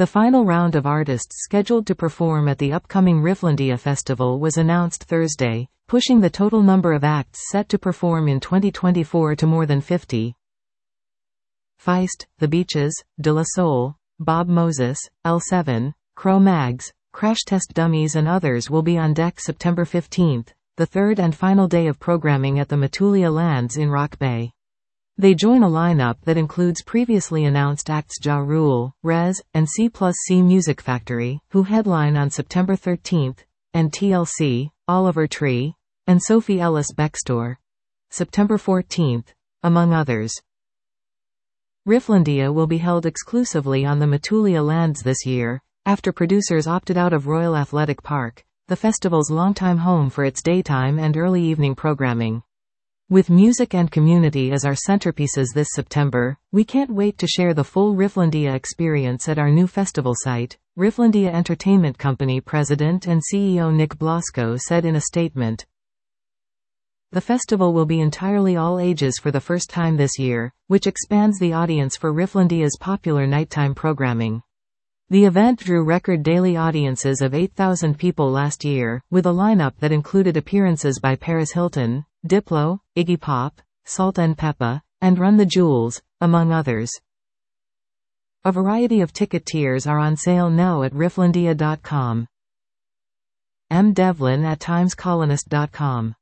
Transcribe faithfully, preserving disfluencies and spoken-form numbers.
The final round of artists scheduled to perform at the upcoming Rifflandia Festival was announced Thursday, pushing the total number of acts set to perform in twenty twenty-four to more than fifty. Feist, The Beaches, De La Soul, Bob Moses, L seven, Cro-Mags, Crash Test Dummies and others will be on deck September fifteenth, the third and final day of programming at the Matulia Lands in Rock Bay. They join a lineup that includes previously announced acts Ja Rule, Rez, and C plus C Music Factory, who headline on September thirteenth, and T L C, Oliver Tree, and Sophie Ellis Bextor, September fourteenth, among others. Rifflandia will be held exclusively on the Matulia Lands this year, after producers opted out of Royal Athletic Park, the festival's longtime home for its daytime and early evening programming. With music and community as our centerpieces this September, we can't wait to share the full Rifflandia experience at our new festival site, Rifflandia Entertainment Company President and C E O Nick Blasco said in a statement. The festival will be entirely all ages for the first time this year, which expands the audience for Rifflandia's popular nighttime programming. The event drew record daily audiences of eight thousand people last year, with a lineup that included appearances by Paris Hilton, Diplo, Iggy Pop, Salt and Peppa, and Run the Jewels, among others. A variety of ticket tiers are on sale now at rifflandia dot com. M. Devlin at times colonist dot com